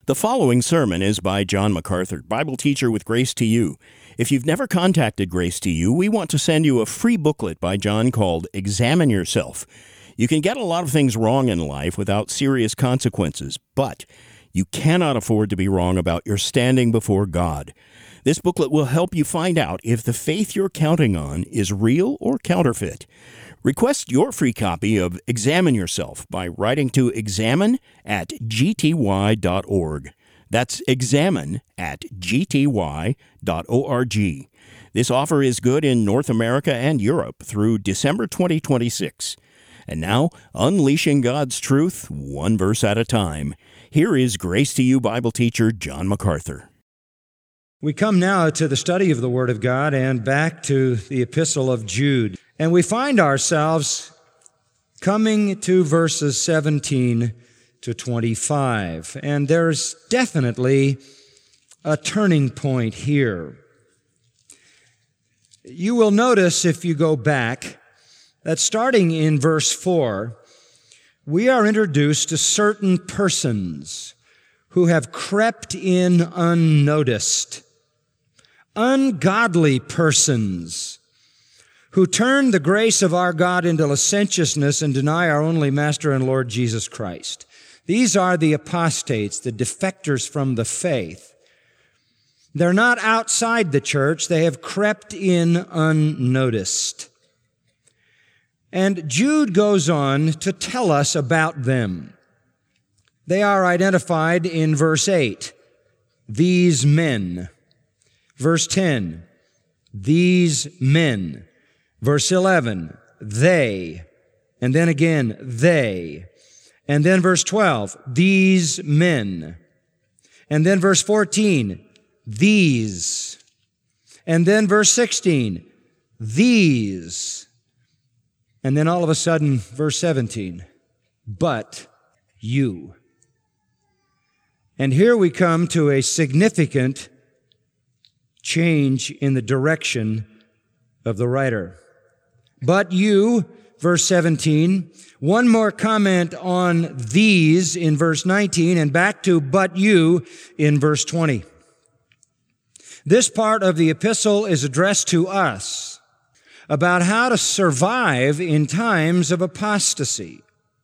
The following sermon is by John MacArthur, Bible teacher with Grace to You. If you've never contacted Grace to You, we want to send you a free booklet by John called Examine Yourself. You can get a lot of things wrong in life without serious consequences, but you cannot afford to be wrong about your standing before God. This booklet will help you find out if the faith you're counting on is real or counterfeit. Request your free copy of Examine Yourself by writing to examine@gty.org. That's examine@gty.org. This offer is good in North America and Europe through December 2026. And now, unleashing God's truth, one verse at a time. Here is Grace to You Bible teacher John MacArthur. We come now to the study of the Word of God and back to the Epistle of Jude. And we find ourselves coming to verses 17 to 25. And there's definitely a turning point here. You will notice, if you go back, that starting in verse 4, we are introduced to certain persons who have crept in unnoticed. Ungodly persons who turn the grace of our God into licentiousness and deny our only Master and Lord Jesus Christ. These are the apostates, the defectors from the faith. They're not outside the church. They have crept in unnoticed. And Jude goes on to tell us about them. They are identified in verse 8, these men. Verse 10, these men. Verse 11, they. And then again, they. And then verse 12, these men. And then verse 14, these. And then verse 16, these. And then all of a sudden, verse 17, but you. And here we come to a significant change in the direction of the writer. But you, verse 17, one more comment on these in verse 19, and back to but you in verse 20. This part of the epistle is addressed to us about how to survive in times of apostasy.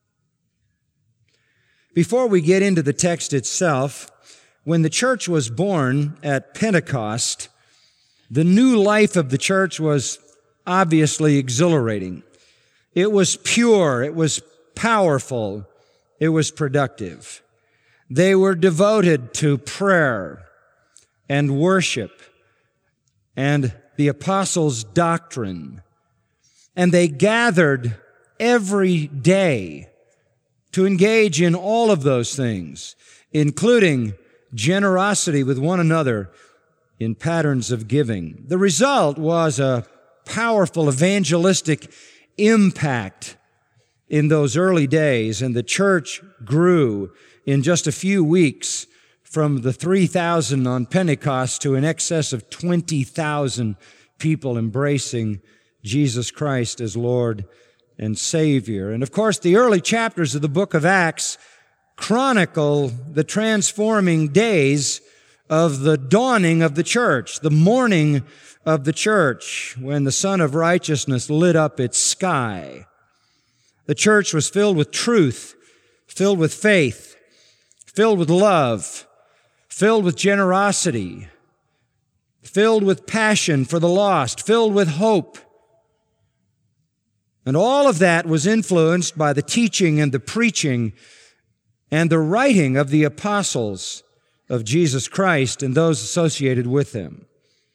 Before we get into the text itself, when the church was born at Pentecost, the new life of the church was obviously exhilarating. It was pure, it was powerful, it was productive. They were devoted to prayer and worship and the apostles' doctrine. And they gathered every day to engage in all of those things, including generosity with one another in patterns of giving. The result was a powerful evangelistic impact in those early days, and the church grew in just a few weeks from the 3,000 on Pentecost to in excess of 20,000 people embracing Jesus Christ as Lord and Savior. And of course, the early chapters of the book of Acts chronicle the transforming days of the dawning of the church, the morning of the church, when the Sun of Righteousness lit up its sky. The church was filled with truth, filled with faith, filled with love, filled with generosity, filled with passion for the lost, filled with hope. And all of that was influenced by the teaching and the preaching and the writing of the apostles of Jesus Christ and those associated with them.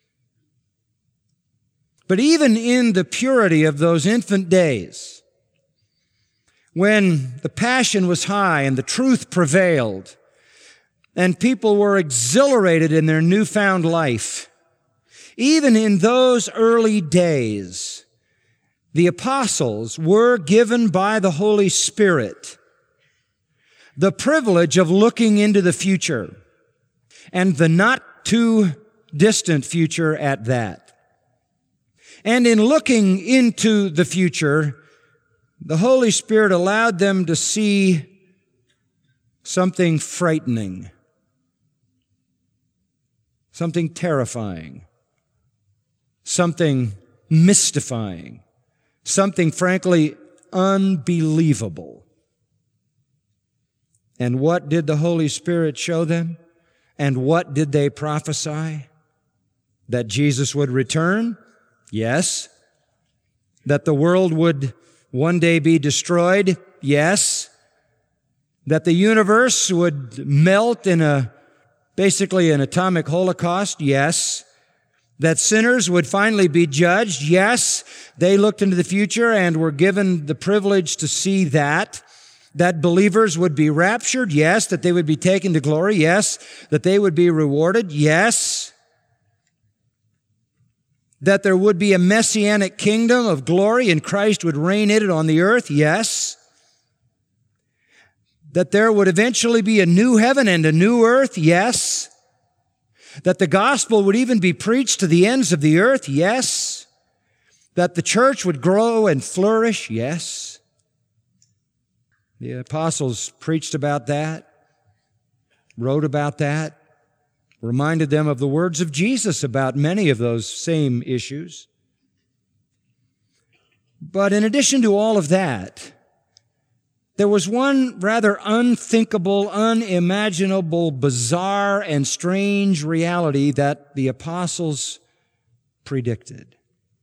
But even in the purity of those infant days, when the passion was high and the truth prevailed, and people were exhilarated in their newfound life, even in those early days, the apostles were given by the Holy Spirit the privilege of looking into the future, and the not too distant future at that. And in looking into the future, the Holy Spirit allowed them to see something frightening. something terrifying, something mystifying, something frankly unbelievable. And what did the Holy Spirit show them? And what did they prophesy? That Jesus would return? Yes. That the world would one day be destroyed? Yes. That the universe would melt in basically an atomic holocaust? Yes. That sinners would finally be judged? Yes. They looked into the future and were given the privilege to see that. That believers would be raptured? Yes. That they would be taken to glory? Yes. That they would be rewarded? Yes. That there would be a messianic kingdom of glory and Christ would reign in it on the earth? Yes. That there would eventually be a new heaven and a new earth? Yes. That the gospel would even be preached to the ends of the earth? Yes. That the church would grow and flourish? Yes. The apostles preached about that, wrote about that, reminded them of the words of Jesus about many of those same issues. But in addition to all of that, there was one rather unthinkable, unimaginable, bizarre, and strange reality that the apostles predicted.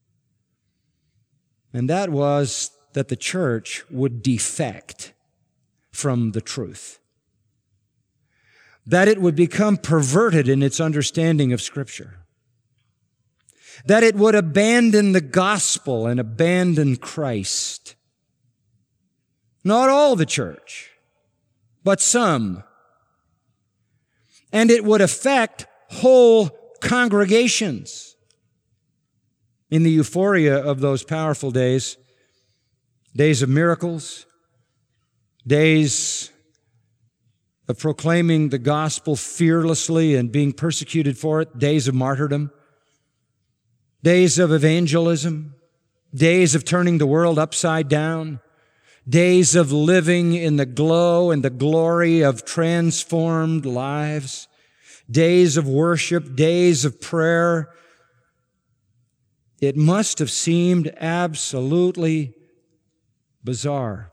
And that was that the church would defect from the truth. That it would become perverted in its understanding of Scripture. That it would abandon the gospel and abandon Christ. Not all the church, but some. And it would affect whole congregations. In the euphoria of those powerful days, days of miracles, days of proclaiming the gospel fearlessly and being persecuted for it, days of martyrdom, days of evangelism, days of turning the world upside down, days of living in the glow and the glory of transformed lives, days of worship, days of prayer. It must have seemed absolutely bizarre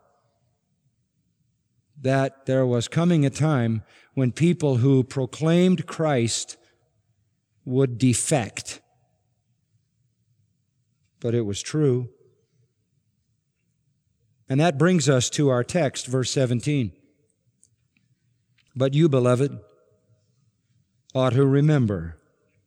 that there was coming a time when people who proclaimed Christ would defect. But it was true. And that brings us to our text, verse 17. But you, beloved, ought to remember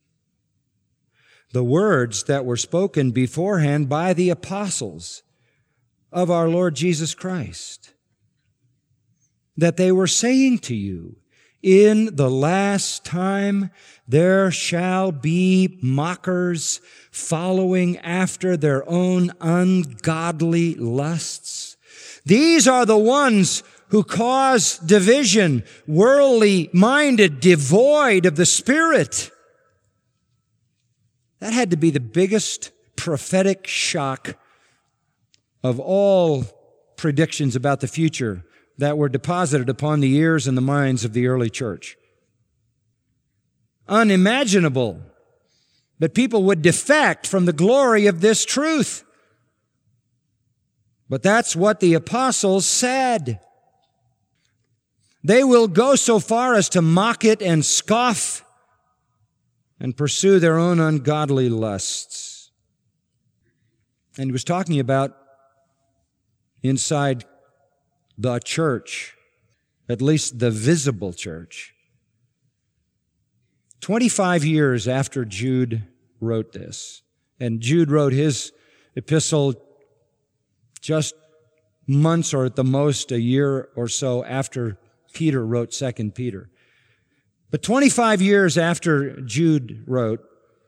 the words that were spoken beforehand by the apostles of our Lord Jesus Christ, that they were saying to you, in the last time there shall be mockers following after their own ungodly lusts. These are the ones who cause division, worldly minded, devoid of the Spirit. That had to be the biggest prophetic shock of all predictions about the future that were deposited upon the ears and the minds of the early church. Unimaginable that people would defect from the glory of this truth. But that's what the apostles said. They will go so far as to mock it and scoff and pursue their own ungodly lusts. And he was talking about inside the church, at least the visible church. 25 years after Jude wrote this, and Jude wrote his epistle just months or at the most a year or so after Peter wrote 2 Peter. But 25 years after Jude wrote,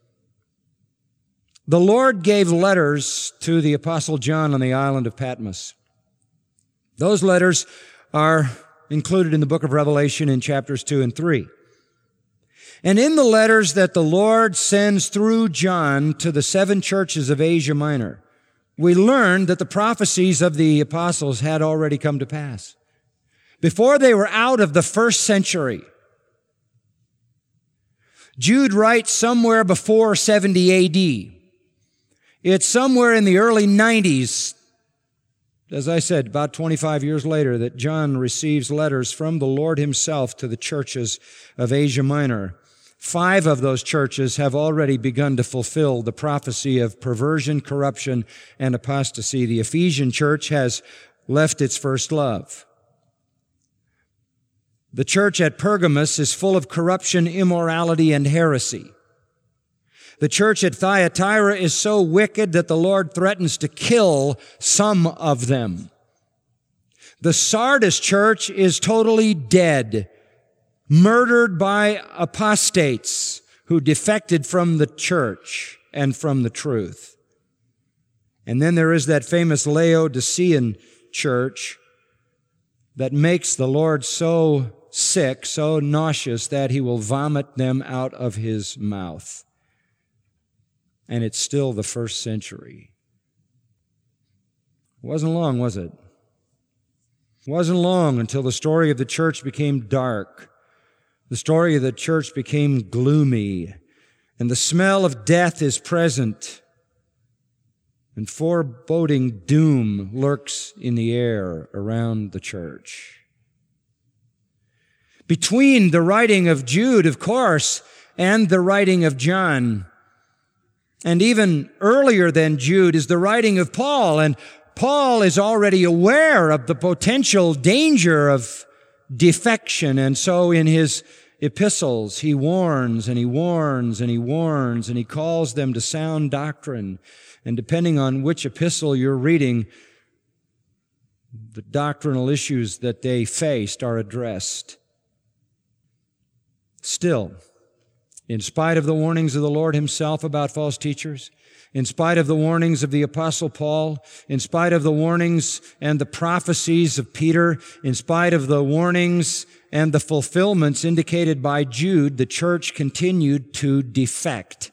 the Lord gave letters to the Apostle John on the island of Patmos. Those letters are included in the book of Revelation in chapters 2 and 3. And in the letters that the Lord sends through John to the 7 churches of Asia Minor, we learn that the prophecies of the apostles had already come to pass. Before they were out of the first century, Jude writes somewhere before 70 A.D. It's somewhere in the early 90s, as I said, about 25 years later, that John receives letters from the Lord himself to the churches of Asia Minor. 5 of those churches have already begun to fulfill the prophecy of perversion, corruption, and apostasy. The Ephesian church has left its first love. The church at Pergamos is full of corruption, immorality, and heresy. The church at Thyatira is so wicked that the Lord threatens to kill some of them. The Sardis church is totally dead, murdered by apostates who defected from the church and from the truth. And then there is that famous Laodicean church that makes the Lord so sick, so nauseous, that he will vomit them out of his mouth. And it's still the first century. It wasn't long, was it? It wasn't long until the story of the church became dark. The story of the church became gloomy, and the smell of death is present, and foreboding doom lurks in the air around the church. Between the writing of Jude, of course, and the writing of John, and even earlier than Jude, is the writing of Paul, and Paul is already aware of the potential danger of defection, and so in his epistles, he warns and he warns and he warns and he calls them to sound doctrine. And depending on which epistle you're reading, the doctrinal issues that they faced are addressed. Still, in spite of the warnings of the Lord himself about false teachers, in spite of the warnings of the Apostle Paul, in spite of the warnings and the prophecies of Peter, in spite of the warnings and the fulfillments indicated by Jude, the church continued to defect.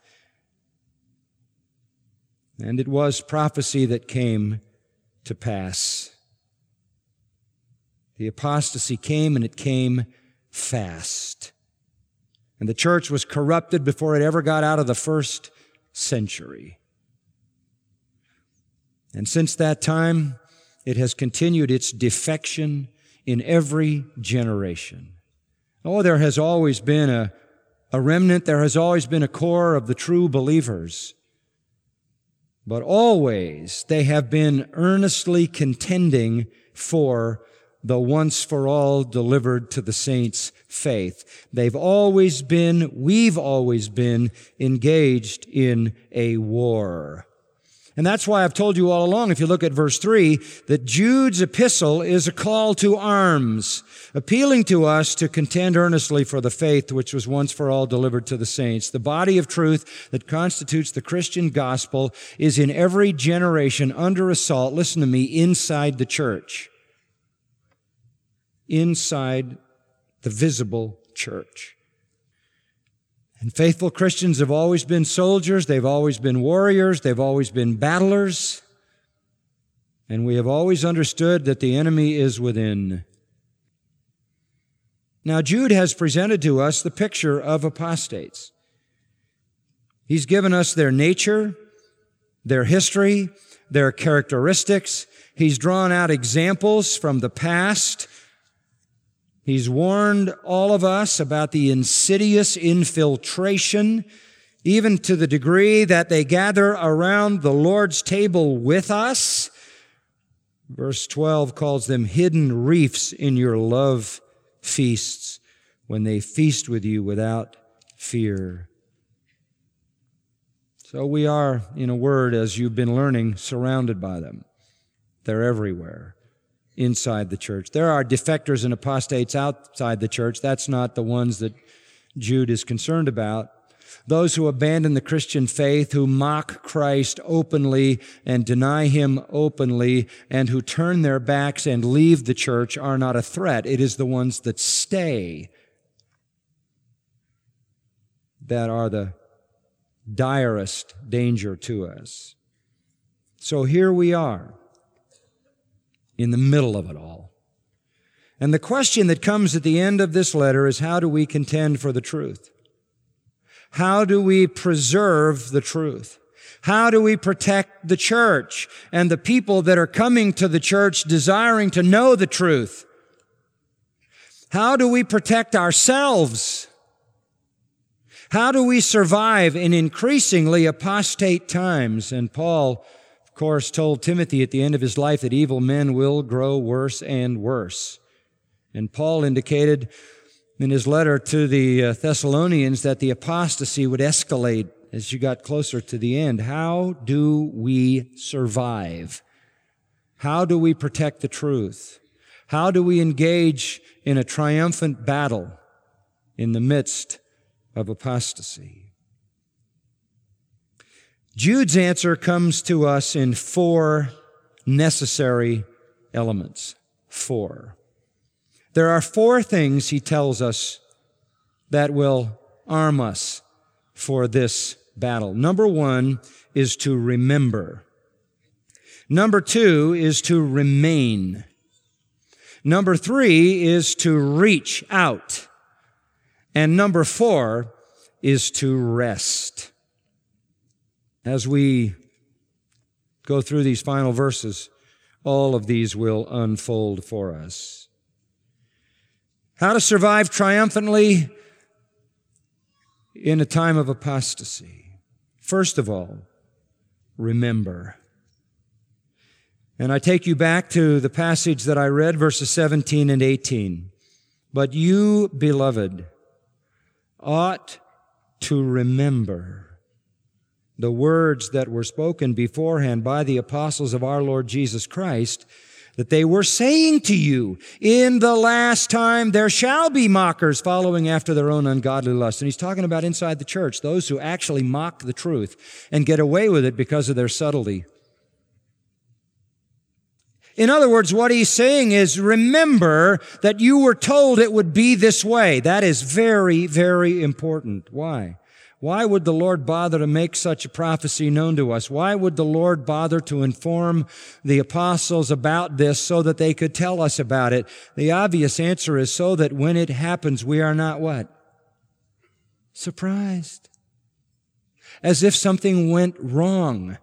And it was prophecy that came to pass. The apostasy came, and it came fast. And the church was corrupted before it ever got out of the first century. And since that time, it has continued its defection in every generation. Oh, there has always been a remnant, there has always been a core of the true believers. But always they have been earnestly contending for the once-for-all delivered to the saints' faith. We've always been engaged in a war. And that's why I've told you all along, if you look at verse 3, that Jude's epistle is a call to arms, appealing to us to contend earnestly for the faith which was once for all delivered to the saints. The body of truth that constitutes the Christian gospel is in every generation under assault, listen to me, inside the church. Inside the visible church. And faithful Christians have always been soldiers, they've always been warriors, they've always been battlers, and we have always understood that the enemy is within. Now, Jude has presented to us the picture of apostates. He's given us their nature, their history, their characteristics. He's drawn out examples from the past. He's warned all of us about the insidious infiltration, even to the degree that they gather around the Lord's table with us. Verse 12 calls them hidden reefs in your love feasts, when they feast with you without fear. So we are, in a word, as you've been learning, surrounded by them. They're everywhere. Inside the church. There are defectors and apostates outside the church. That's not the ones that Jude is concerned about. Those who abandon the Christian faith, who mock Christ openly and deny him openly, and who turn their backs and leave the church are not a threat. It is the ones that stay that are the direst danger to us. So here we are, in the middle of it all. And the question that comes at the end of this letter is, how do we contend for the truth? How do we preserve the truth? How do we protect the church and the people that are coming to the church desiring to know the truth? How do we protect ourselves? How do we survive in increasingly apostate times? And Paul, of course, told Timothy at the end of his life that evil men will grow worse and worse. And Paul indicated in his letter to the Thessalonians that the apostasy would escalate as you got closer to the end. How do we survive? How do we protect the truth? How do we engage in a triumphant battle in the midst of apostasy? Jude's answer comes to us in 4 necessary elements. 4. There are 4 things he tells us that will arm us for this battle. Number 1 is to remember. Number 2 is to remain. Number 3 is to reach out. And number 4 is to rest. As we go through these final verses, all of these will unfold for us. How to survive triumphantly in a time of apostasy. First of all, remember. And I take you back to the passage that I read, verses 17 and 18. But you, beloved, ought to remember the words that were spoken beforehand by the apostles of our Lord Jesus Christ, that they were saying to you, in the last time there shall be mockers following after their own ungodly lust. And he's talking about inside the church, those who actually mock the truth and get away with it because of their subtlety. In other words, what he's saying is, remember that you were told it would be this way. That is very, very important. Why? Why would the Lord bother to make such a prophecy known to us? Why would the Lord bother to inform the apostles about this so that they could tell us about it? The obvious answer is so that when it happens, we are not what? Surprised. As if something went wrong.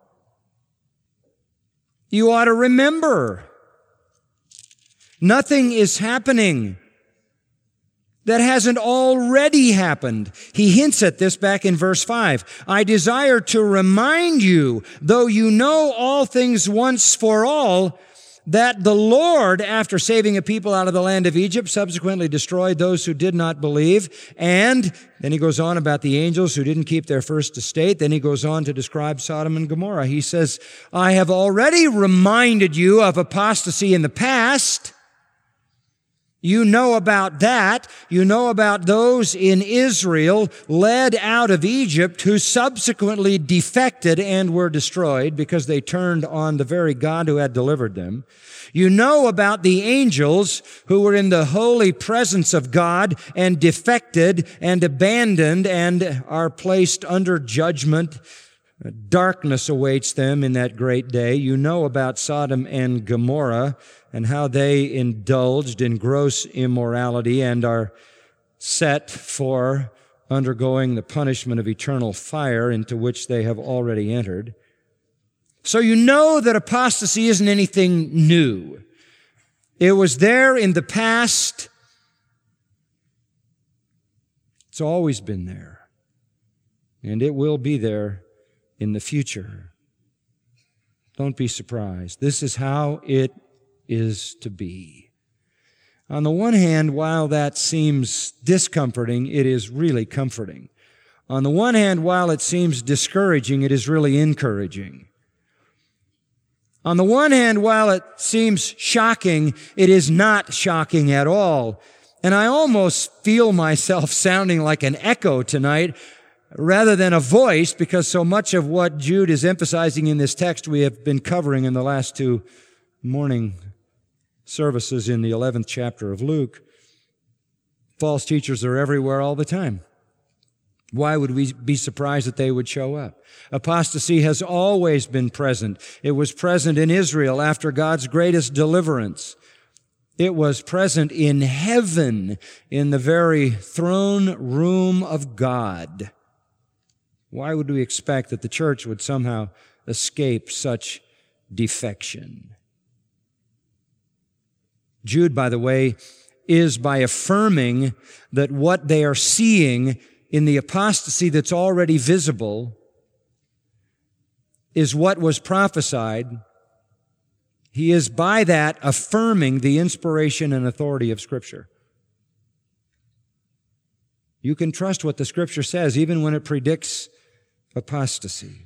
You ought to remember. Nothing is happening that hasn't already happened. He hints at this back in verse 5. I desire to remind you, though you know all things once for all, that the Lord, after saving a people out of the land of Egypt, subsequently destroyed those who did not believe. And then he goes on about the angels who didn't keep their first estate. Then he goes on to describe Sodom and Gomorrah. He says, I have already reminded you of apostasy in the past. You know about that. You know about those in Israel led out of Egypt who subsequently defected and were destroyed because they turned on the very God who had delivered them. You know about the angels who were in the holy presence of God and defected and abandoned and are placed under judgment. Darkness awaits them in that great day. You know about Sodom and Gomorrah and how they indulged in gross immorality and are set for undergoing the punishment of eternal fire into which they have already entered. So you know that apostasy isn't anything new. It was there in the past. It's always been there. And it will be there in the future. Don't be surprised. This is how it is to be. On the one hand, while that seems discomforting, it is really comforting. On the one hand, while it seems discouraging, it is really encouraging. On the one hand, while it seems shocking, it is not shocking at all. And I almost feel myself sounding like an echo tonight rather than a voice, because so much of what Jude is emphasizing in this text we have been covering in the last 2 morning services in the 11th chapter of Luke. False teachers are everywhere all the time. Why would we be surprised that they would show up? Apostasy has always been present. It was present in Israel after God's greatest deliverance. It was present in heaven, in the very throne room of God. Why would we expect that the church would somehow escape such defection? Jude, by the way, is by affirming that what they are seeing in the apostasy that's already visible is what was prophesied. He is by that affirming the inspiration and authority of Scripture. You can trust what the Scripture says even when it predicts apostasy.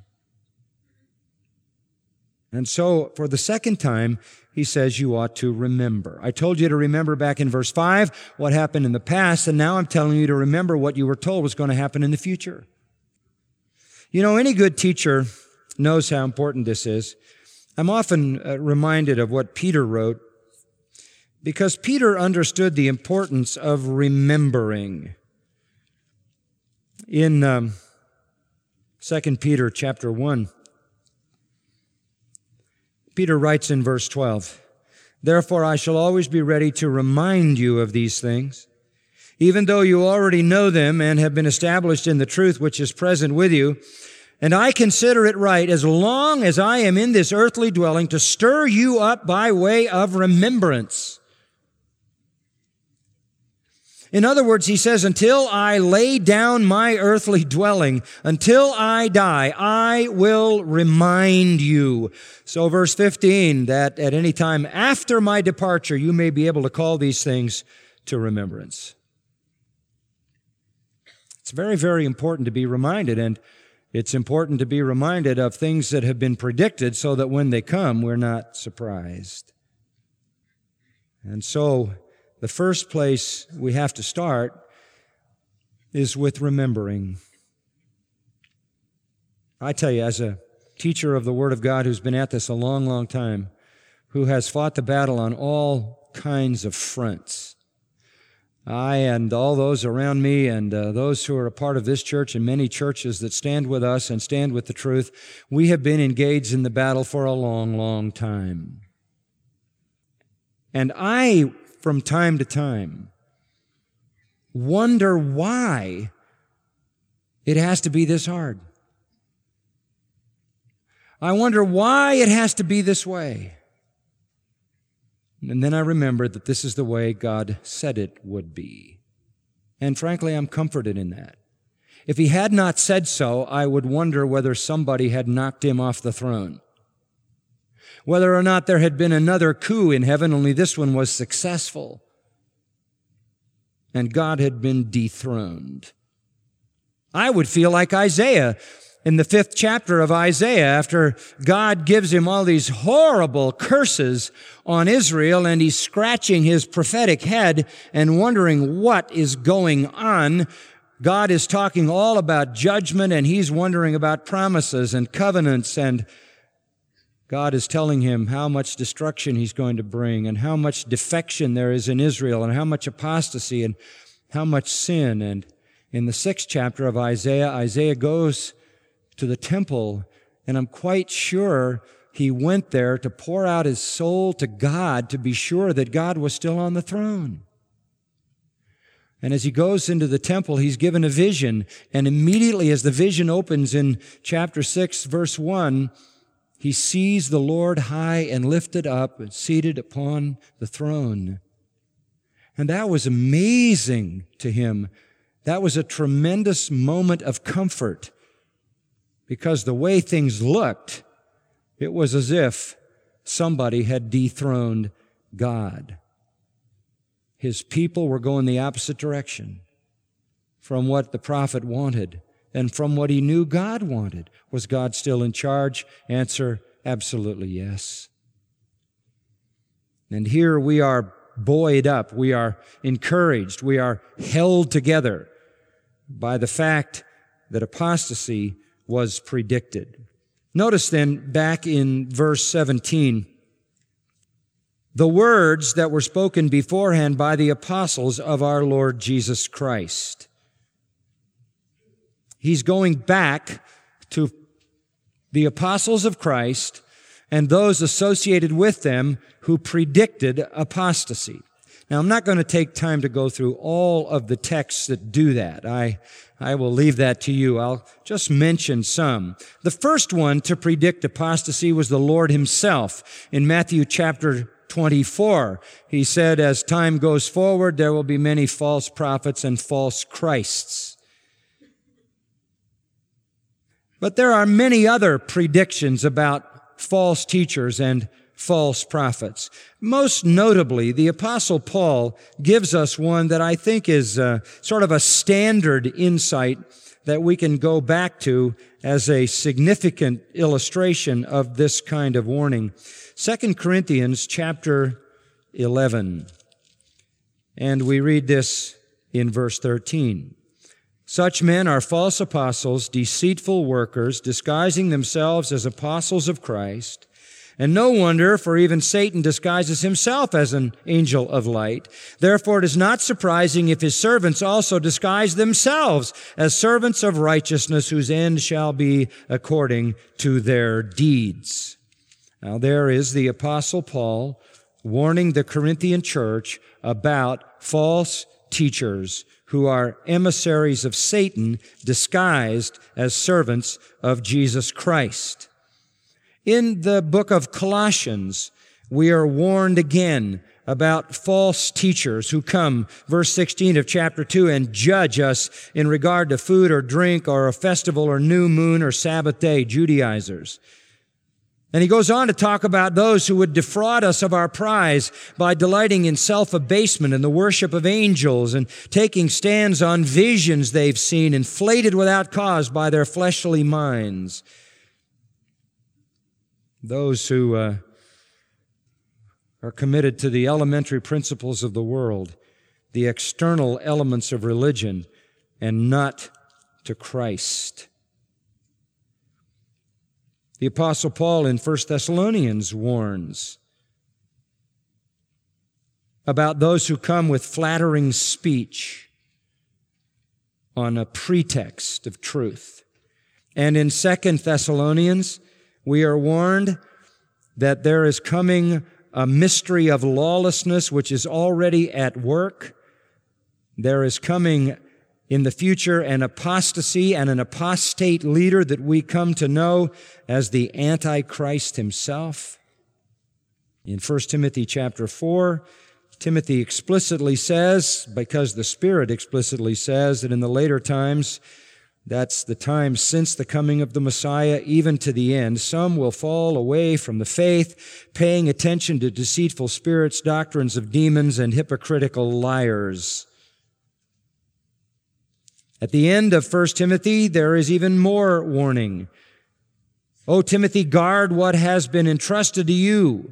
And so, for the second time, he says you ought to remember. I told you to remember back in verse 5 what happened in the past, and now I'm telling you to remember what you were told was going to happen in the future. You know, any good teacher knows how important this is. I'm often reminded of what Peter wrote, because Peter understood the importance of remembering. In 2 Peter chapter 1, Peter writes in verse 12, "Therefore I shall always be ready to remind you of these things, even though you already know them and have been established in the truth which is present with you. And I consider it right, as long as I am in this earthly dwelling, to stir you up by way of remembrance." In other words, he says, until I lay down my earthly dwelling, until I die, I will remind you. So verse 15, that at any time after my departure, you may be able to call these things to remembrance. It's very, very important to be reminded, and it's important to be reminded of things that have been predicted so that when they come, we're not surprised. And so, the first place we have to start is with remembering. I tell you, as a teacher of the Word of God who's been at this a long, long time, who has fought the battle on all kinds of fronts, I and all those around me and those who are a part of this church and many churches that stand with us and stand with the truth, we have been engaged in the battle for a long, long time. And I, from time to time, wonder why it has to be this hard. I wonder why it has to be this way. And then I remember that this is the way God said it would be. And frankly, I'm comforted in that. If He had not said so, I would wonder whether somebody had knocked Him off the throne. Whether or not there had been another coup in heaven, only this one was successful. And God had been dethroned. I would feel like Isaiah in the 5th chapter of Isaiah, after God gives him all these horrible curses on Israel, and he's scratching his prophetic head and wondering what is going on. God is talking all about judgment, and he's wondering about promises and covenants, and God is telling him how much destruction He's going to bring and how much defection there is in Israel and how much apostasy and how much sin. And in the 6th chapter of Isaiah, Isaiah goes to the temple, and I'm quite sure he went there to pour out his soul to God to be sure that God was still on the throne. And as he goes into the temple, he's given a vision, and immediately as the vision opens in chapter 6, verse 1, he sees the Lord high and lifted up and seated upon the throne. And that was amazing to him. That was a tremendous moment of comfort, because the way things looked, it was as if somebody had dethroned God. His people were going the opposite direction from what the prophet wanted and from what he knew God wanted. Was God still in charge? Answer, absolutely yes. And here we are buoyed up, we are encouraged, we are held together by the fact that apostasy was predicted. Notice then, back in verse 17, the words that were spoken beforehand by the apostles of our Lord Jesus Christ. He's going back to the apostles of Christ and those associated with them who predicted apostasy. Now, I'm not going to take time to go through all of the texts that do that. I will leave that to you. I'll just mention some. The first one to predict apostasy was the Lord himself. In Matthew chapter 24, he said, as time goes forward, there will be many false prophets and false Christs. But there are many other predictions about false teachers and false prophets. Most notably, the Apostle Paul gives us one that I think is sort of a standard insight that we can go back to as a significant illustration of this kind of warning. 2 Corinthians chapter 11. And we read this in verse 13. Such men are false apostles, deceitful workers, disguising themselves as apostles of Christ. And no wonder, for even Satan disguises himself as an angel of light. Therefore, it is not surprising if his servants also disguise themselves as servants of righteousness, whose end shall be according to their deeds. Now, there is the Apostle Paul warning the Corinthian church about false teachers who are emissaries of Satan disguised as servants of Jesus Christ. In the book of Colossians, we are warned again about false teachers who come, verse 16 of chapter 2, and judge us in regard to food or drink or a festival or new moon or Sabbath day, Judaizers. And he goes on to talk about those who would defraud us of our prize by delighting in self-abasement and the worship of angels and taking stands on visions they've seen, inflated without cause by their fleshly minds. Those who are committed to the elementary principles of the world, the external elements of religion, and not to Christ. The Apostle Paul in 1 Thessalonians warns about those who come with flattering speech on a pretext of truth. And in 2 Thessalonians, we are warned that there is coming a mystery of lawlessness which is already at work. There is coming in the future an apostasy and an apostate leader that we come to know as the Antichrist himself. In 1 Timothy chapter 4, Timothy explicitly says, because the Spirit explicitly says, that in the later times, that's the time since the coming of the Messiah, even to the end, some will fall away from the faith, paying attention to deceitful spirits, doctrines of demons, and hypocritical liars. At the end of 1 Timothy, there is even more warning. O Timothy, guard what has been entrusted to you,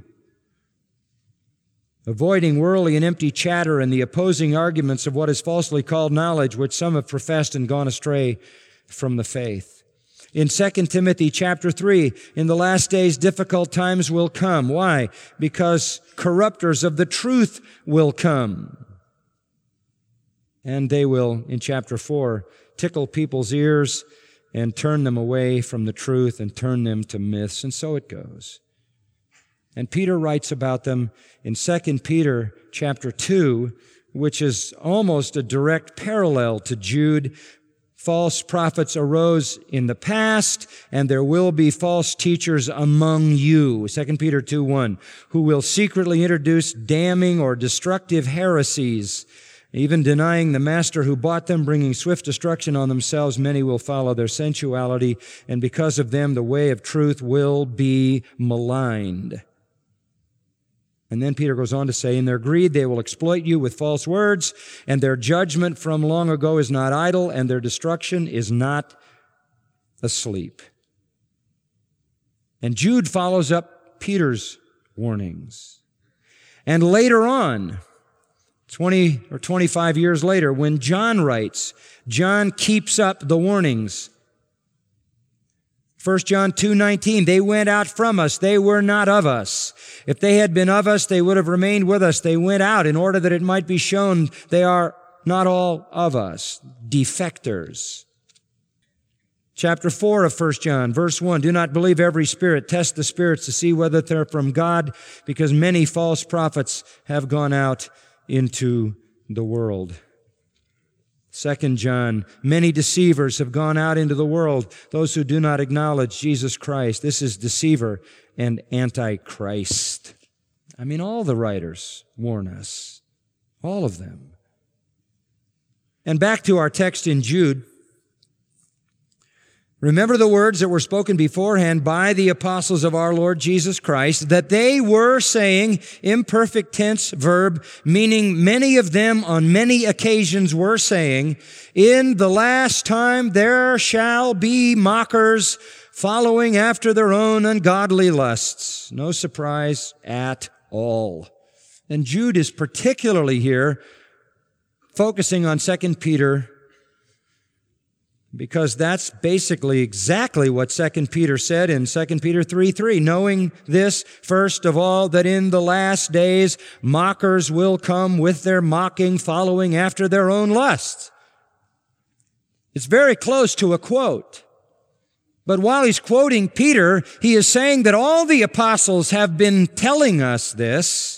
avoiding worldly and empty chatter and the opposing arguments of what is falsely called knowledge, which some have professed and gone astray from the faith. In 2 Timothy chapter 3, in the last days difficult times will come. Why? Because corrupters of the truth will come. And they will, in chapter 4, tickle people's ears and turn them away from the truth and turn them to myths. And so it goes. And Peter writes about them in 2 Peter chapter 2, which is almost a direct parallel to Jude. False prophets arose in the past, and there will be false teachers among you, 2 Peter 2:1, who will secretly introduce damning or destructive heresies, even denying the master who bought them, bringing swift destruction on themselves. Many will follow their sensuality, and because of them the way of truth will be maligned. And then Peter goes on to say, in their greed they will exploit you with false words, and their judgment from long ago is not idle, and their destruction is not asleep. And Jude follows up Peter's warnings. And later on, 20 or 25 years later, when John writes, John keeps up the warnings. 1 John 2:19, they went out from us, they were not of us. If they had been of us, they would have remained with us. They went out in order that it might be shown they are not all of us, defectors. Chapter 4 of 1 John, verse 1, do not believe every spirit, test the spirits to see whether they're from God, because many false prophets have gone out into the world. 2 John, many deceivers have gone out into the world, those who do not acknowledge Jesus Christ. This is deceiver and antichrist. I mean, all the writers warn us, all of them. And back to our text in Jude. Remember the words that were spoken beforehand by the apostles of our Lord Jesus Christ, that they were saying, imperfect tense verb, meaning many of them on many occasions were saying, in the last time there shall be mockers following after their own ungodly lusts. No surprise at all. And Jude is particularly here focusing on 2 Peter, because that's basically exactly what 2 Peter said in 2 Peter 3:3, knowing this, first of all, that in the last days mockers will come with their mocking, following after their own lusts. It's very close to a quote. But while he's quoting Peter, he is saying that all the apostles have been telling us this.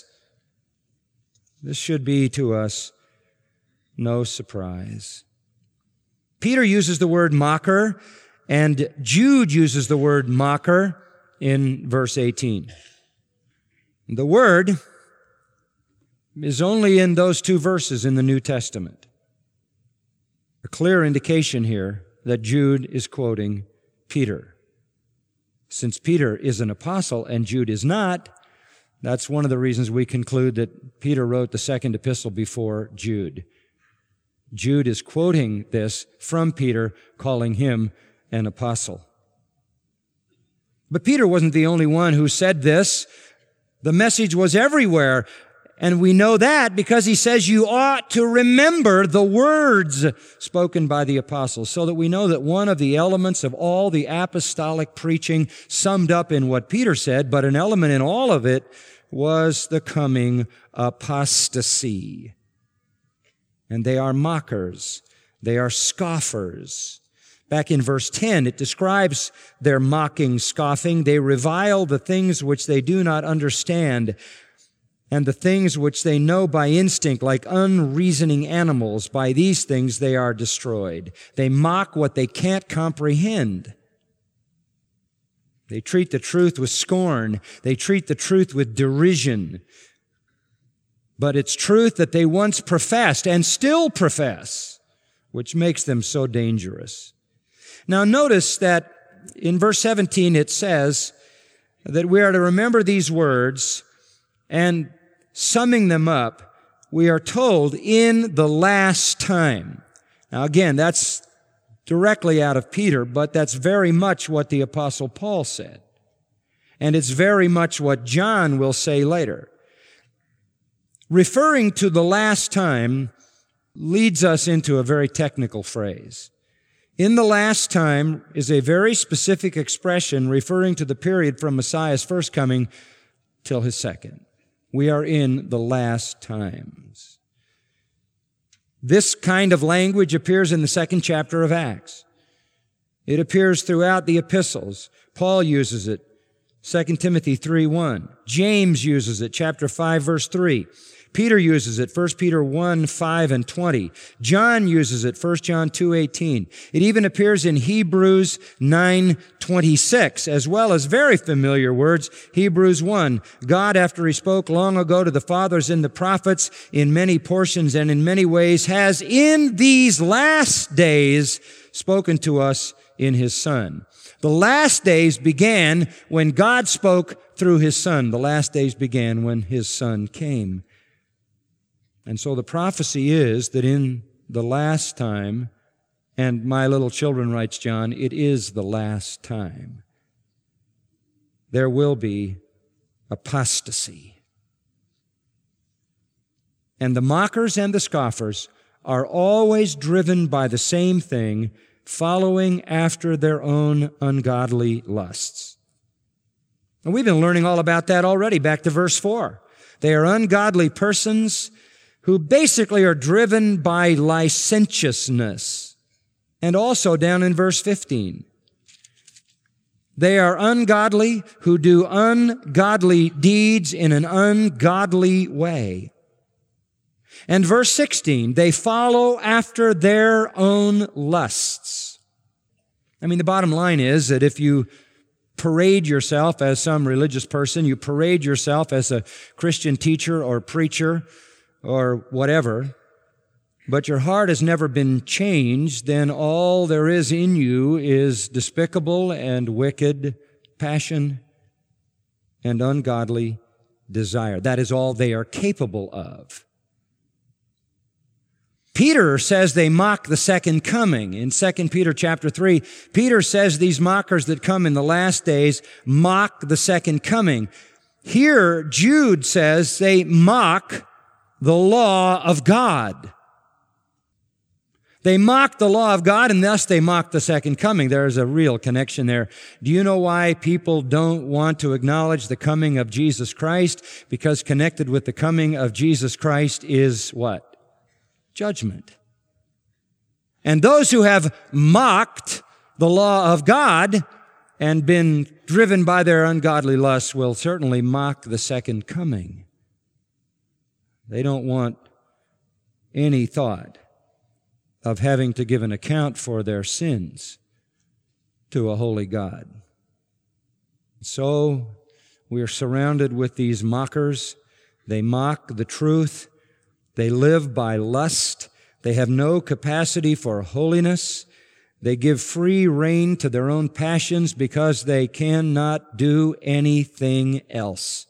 This should be to us no surprise. Peter uses the word mocker, and Jude uses the word mocker in verse 18. The word is only in those two verses in the New Testament. A clear indication here that Jude is quoting Peter. Since Peter is an apostle and Jude is not, that's one of the reasons we conclude that Peter wrote the second epistle before Jude. Jude is quoting this from Peter, calling him an apostle. But Peter wasn't the only one who said this. The message was everywhere. And we know that because he says you ought to remember the words spoken by the apostles, so that we know that one of the elements of all the apostolic preaching summed up in what Peter said, but an element in all of it was the coming apostasy. And they are mockers. They are scoffers. Back in verse 10, it describes their mocking, scoffing. They revile the things which they do not understand, and the things which they know by instinct, like unreasoning animals. By these things they are destroyed. They mock what they can't comprehend. They treat the truth with scorn. They treat the truth with derision. But it's truth that they once professed and still profess, which makes them so dangerous. Now notice that in verse 17 it says that we are to remember these words, and summing them up, we are told in the last time. Now again, that's directly out of Peter, but that's very much what the Apostle Paul said. And it's very much what John will say later. Referring to the last time leads us into a very technical phrase. In the last time is a very specific expression referring to the period from Messiah's first coming till his second. We are in the last times. This kind of language appears in the second chapter of Acts. It appears throughout the epistles. Paul uses it, 2 Timothy 3:1. James uses it, chapter 5, verse 3. Peter uses it, 1 Peter 1, 5 and 20. John uses it, 1 John 2:18. It even appears in Hebrews 9:26, as well as very familiar words, Hebrews 1. God, after he spoke long ago to the fathers and the prophets in many portions and in many ways, has in these last days spoken to us in his Son. The last days began when God spoke through his Son. The last days began when his Son came. And so the prophecy is that in the last time, and my little children, writes John, it is the last time, there will be apostasy. And the mockers and the scoffers are always driven by the same thing, following after their own ungodly lusts. And we've been learning all about that already, back to verse 4. They are ungodly persons who basically are driven by licentiousness. And also down in verse 15. They are ungodly who do ungodly deeds in an ungodly way. And verse 16, they follow after their own lusts. I mean, the bottom line is that if you parade yourself as some religious person, you parade yourself as a Christian teacher or preacher or whatever, but your heart has never been changed, then all there is in you is despicable and wicked passion and ungodly desire. That is all they are capable of. Peter says they mock the second coming. In 2 Peter chapter 3, Peter says these mockers that come in the last days mock the second coming. Here, Jude says they mock the law of God. They mock the law of God, and thus they mock the second coming. There's a real connection there. Do you know why people don't want to acknowledge the coming of Jesus Christ? Because connected with the coming of Jesus Christ is what? Judgment. And those who have mocked the law of God and been driven by their ungodly lusts will certainly mock the second coming. They don't want any thought of having to give an account for their sins to a holy God. So we are surrounded with these mockers. They mock the truth. They live by lust. They have no capacity for holiness. They give free rein to their own passions because they cannot do anything else.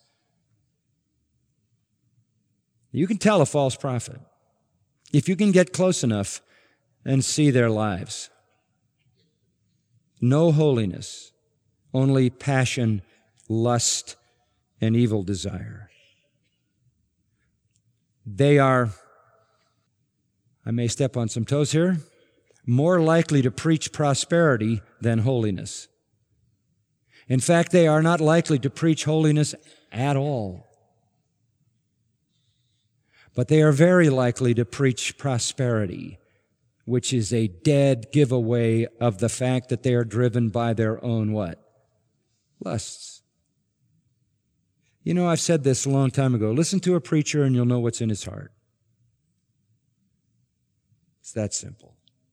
You can tell a false prophet if you can get close enough and see their lives. No holiness, only passion, lust, and evil desire. They are, I may step on some toes here, more likely to preach prosperity than holiness. In fact, they are not likely to preach holiness at all. But they are very likely to preach prosperity, which is a dead giveaway of the fact that they are driven by their own what? Lusts. You know, I've said this a long time ago. Listen to a preacher and you'll know what's in his heart. It's that simple.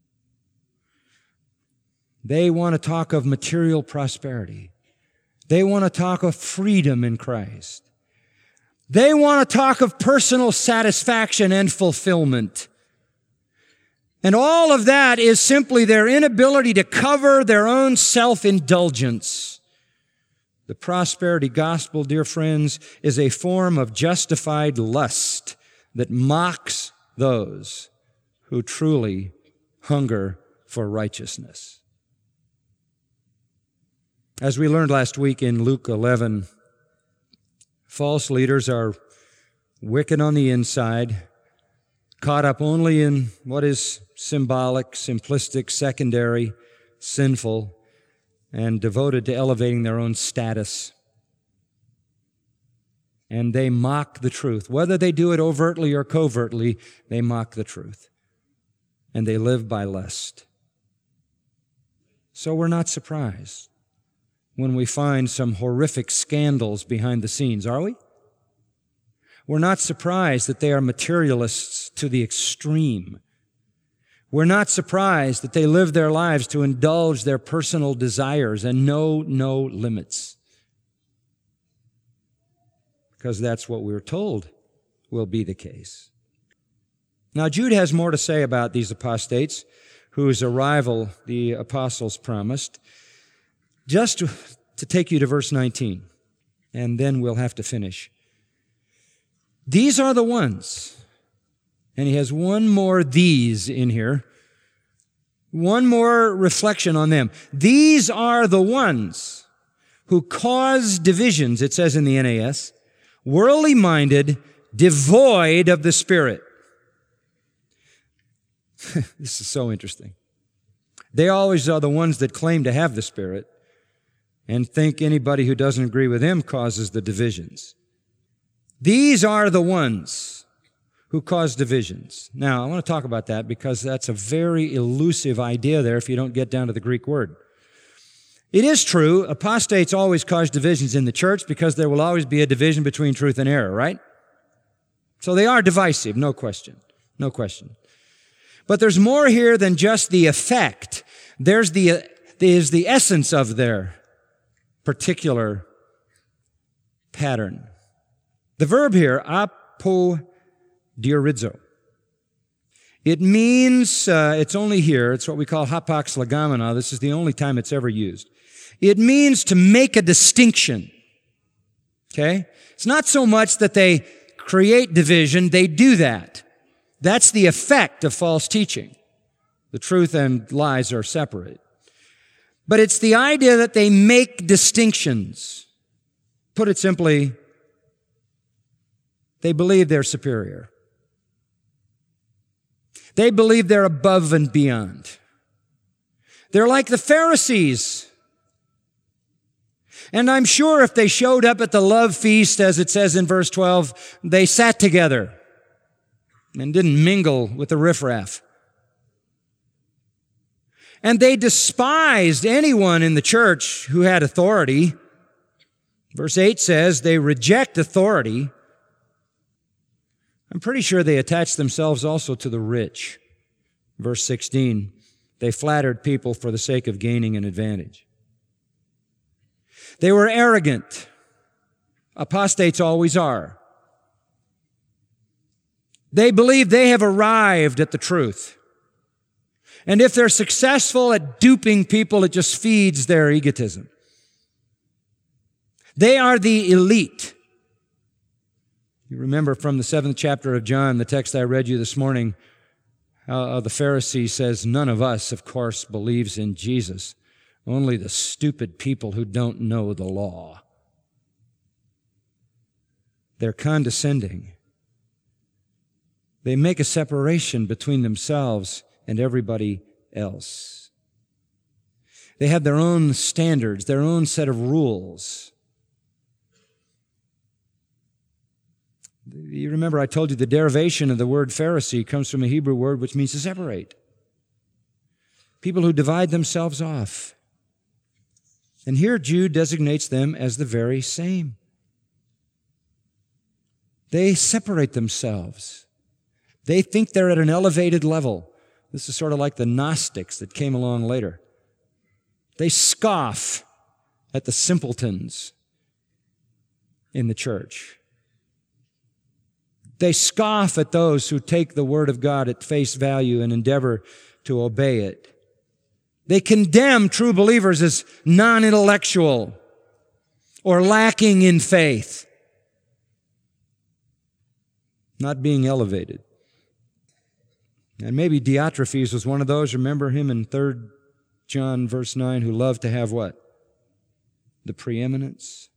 They want to talk of material prosperity. They want to talk of freedom in Christ. They want to talk of personal satisfaction and fulfillment. And all of that is simply their inability to cover their own self-indulgence. The prosperity gospel, dear friends, is a form of justified lust that mocks those who truly hunger for righteousness. As we learned last week in Luke 11, false leaders are wicked on the inside, caught up only in what is symbolic, simplistic, secondary, sinful, and devoted to elevating their own status. And they mock the truth. Whether they do it overtly or covertly, they mock the truth. And they live by lust. So we're not surprised when we find some horrific scandals behind the scenes, are we? We're not surprised that they are materialists to the extreme. We're not surprised that they live their lives to indulge their personal desires and know no limits. Because that's what we're told will be the case. Now, Jude has more to say about these apostates whose arrival the apostles promised. Just to take you to verse 19, and then we'll have to finish. These are the ones, and he has one more these in here, one more reflection on them. These are the ones who cause divisions, it says in the NAS, worldly minded, devoid of the Spirit. This is so interesting. They always are the ones that claim to have the Spirit and think anybody who doesn't agree with him causes the divisions. These are the ones who cause divisions. Now, I want to talk about that because that's a very elusive idea there if you don't get down to the Greek word. It is true, apostates always cause divisions in the church because there will always be a division between truth and error, right? So they are divisive, no question. No question. But there's more here than just the effect. There's the essence of their particular pattern. The verb here, apodiorizo. It means, it's only here, it's what we call hapax legomena. This is the only time it's ever used. It means to make a distinction. Okay? It's not so much that they create division, they do that. That's the effect of false teaching. The truth and lies are separate. But it's the idea that they make distinctions. Put it simply, they believe they're superior. They believe they're above and beyond. They're like the Pharisees. And I'm sure if they showed up at the love feast, as it says in verse 12, they sat together and didn't mingle with the riffraff. And they despised anyone in the church who had authority. Verse 8 says they reject authority. I'm pretty sure they attached themselves also to the rich. Verse 16, they flattered people for the sake of gaining an advantage. They were arrogant. Apostates always are. They believe they have arrived at the truth. And if they're successful at duping people, it just feeds their egotism. They are the elite. You remember from the 7th chapter of John, the text I read you this morning, how the Pharisee says, none of us, of course, believes in Jesus. Only the stupid people who don't know the law. They're condescending. They make a separation between themselves and everybody else. They have their own standards, their own set of rules. You remember I told you the derivation of the word Pharisee comes from a Hebrew word which means to separate. People who divide themselves off. And here Jude designates them as the very same. They separate themselves. They think they're at an elevated level. This is sort of like the Gnostics that came along later. They scoff at the simpletons in the church. They scoff at those who take the Word of God at face value and endeavor to obey it. They condemn true believers as non-intellectual or lacking in faith, not being elevated. And maybe Diotrephes was one of those. Remember him in 3 John verse 9 who loved to have what? The preeminence.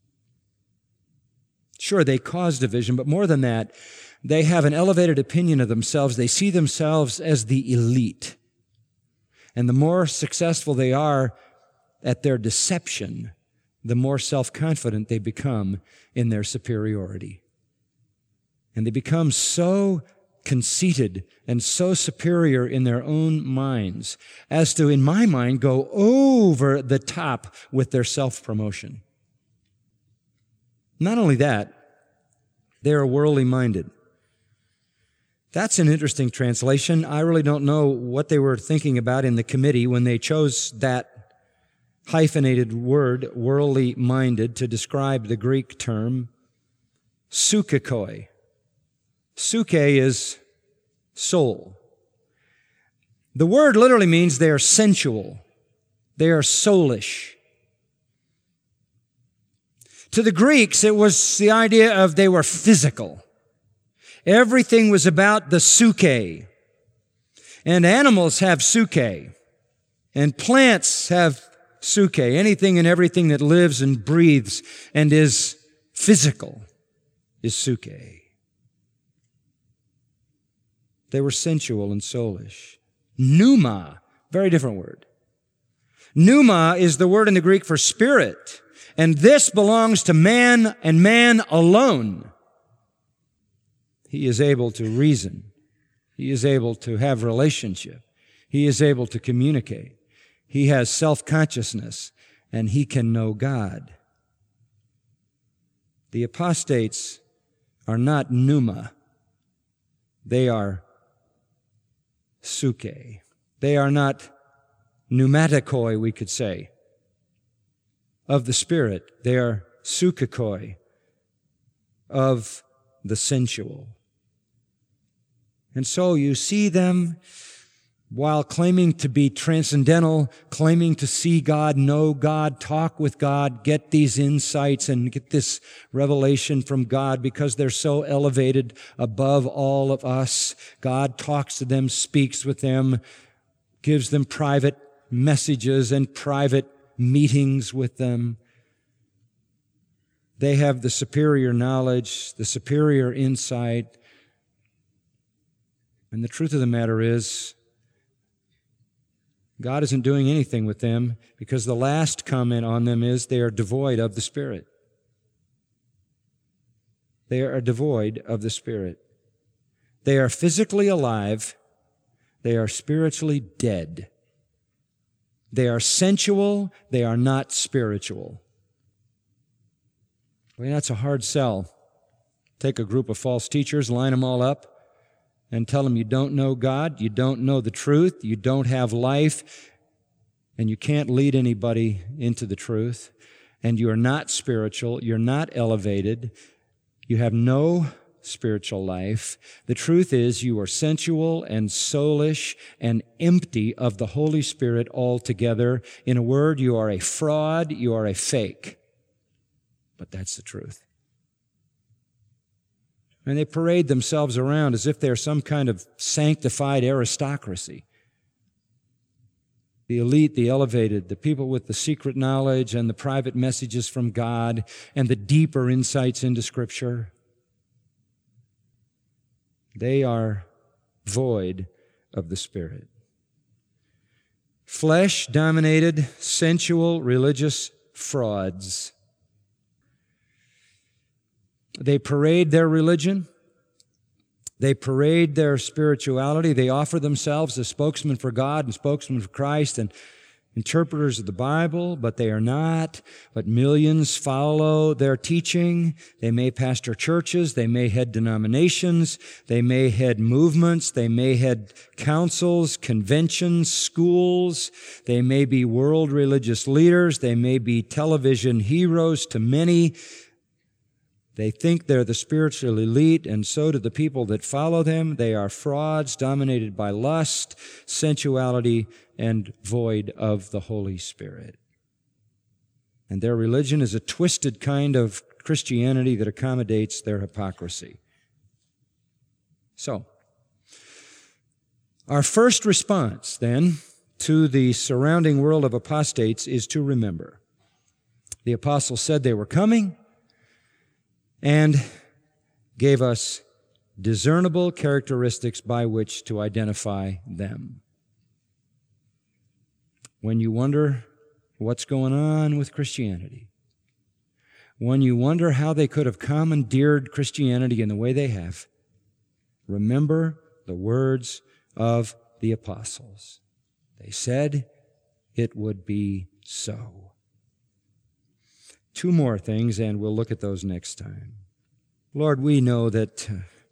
Sure, they cause division, but more than that, they have an elevated opinion of themselves. They see themselves as the elite. And the more successful they are at their deception, the more self-confident they become in their superiority. And they become so conceited and so superior in their own minds as to, in my mind, go over the top with their self-promotion. Not only that, they are worldly minded. That's an interesting translation. I really don't know what they were thinking about in the committee when they chose that hyphenated word, worldly minded, to describe the Greek term psychikoi. Psyche is soul. The word literally means they are sensual. They are soulish. To the Greeks, it was the idea of they were physical. Everything was about the psyche. And animals have psyche. And plants have psyche. Anything and everything that lives and breathes and is physical is psyche. They were sensual and soulish. Pneuma, very different word. Pneuma is the word in the Greek for spirit. And this belongs to man and man alone. He is able to reason. He is able to have relationship. He is able to communicate. He has self-consciousness, and he can know God. The apostates are not pneuma. They are psuche. They are not pneumatikoi, we could say, of the Spirit. They are psychikoi, of the sensual. And so you see them, while claiming to be transcendental, claiming to see God, know God, talk with God, get these insights and get this revelation from God because they're so elevated above all of us. God talks to them, speaks with them, gives them private messages and private meetings with them. They have the superior knowledge, the superior insight. And the truth of the matter is, God isn't doing anything with them because the last comment on them is they are devoid of the Spirit. They are devoid of the Spirit. They are physically alive. They are spiritually dead. They are sensual. They are not spiritual. Well, that's a hard sell. Take a group of false teachers, line them all up, and tell them you don't know God, you don't know the truth, you don't have life, and you can't lead anybody into the truth, and you are not spiritual, you're not elevated, you have no spiritual life. The truth is you are sensual and soulish and empty of the Holy Spirit altogether. In a word, you are a fraud, you are a fake. But that's the truth. And they parade themselves around as if they're some kind of sanctified aristocracy. The elite, the elevated, the people with the secret knowledge and the private messages from God and the deeper insights into Scripture. They are void of the Spirit. Flesh-dominated, sensual, religious frauds. They parade their religion. They parade their spirituality. They offer themselves as spokesmen for God and spokesmen for Christ and interpreters of the Bible, but they are not. But millions follow their teaching. They may pastor churches. They may head denominations. They may head movements. They may head councils, conventions, schools. They may be world religious leaders. They may be television heroes to many. They think they're the spiritual elite, and so do the people that follow them. They are frauds dominated by lust, sensuality, and void of the Holy Spirit. And their religion is a twisted kind of Christianity that accommodates their hypocrisy. So, our first response, then, to the surrounding world of apostates is to remember. The apostles said they were coming, and gave us discernible characteristics by which to identify them. When you wonder what's going on with Christianity, when you wonder how they could have commandeered Christianity in the way they have, remember the words of the apostles. They said it would be so. Two more things, and we'll look at those next time. Lord, we know that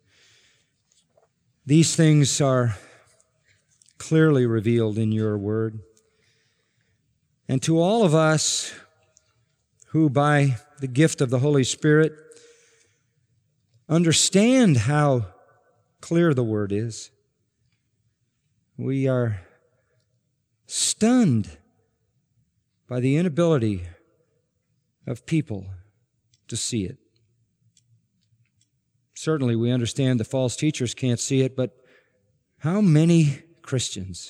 these things are clearly revealed in your word. And to all of us who, by the gift of the Holy Spirit, understand how clear the word is, we are stunned by the inability of people to see it. Certainly we understand the false teachers can't see it, but how many Christians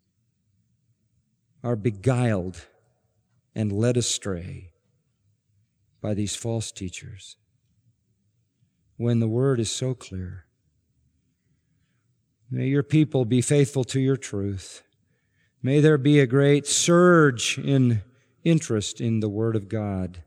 are beguiled and led astray by these false teachers when the word is so clear? May your people be faithful to your truth. May there be a great surge in interest in the Word of God.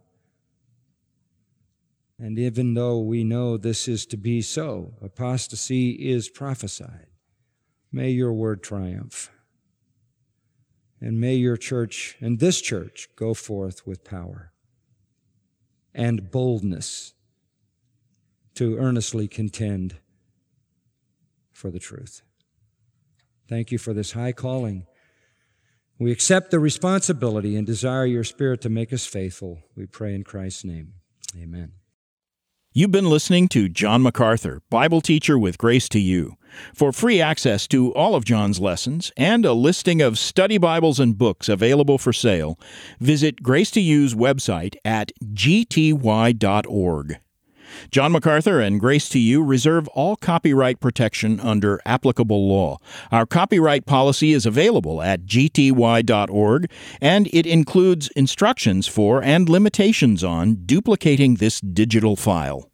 And even though we know this is to be so, apostasy is prophesied, may your Word triumph. And may your church and this church go forth with power and boldness to earnestly contend for the truth. Thank you for this high calling. We accept the responsibility and desire your Spirit to make us faithful. We pray in Christ's name. Amen. You've been listening to John MacArthur, Bible teacher with Grace to You. For free access to all of John's lessons and a listing of study Bibles and books available for sale, visit Grace to You's website at gty.org. John MacArthur and Grace to You reserve all copyright protection under applicable law. Our copyright policy is available at gty.org, and it includes instructions for and limitations on duplicating this digital file.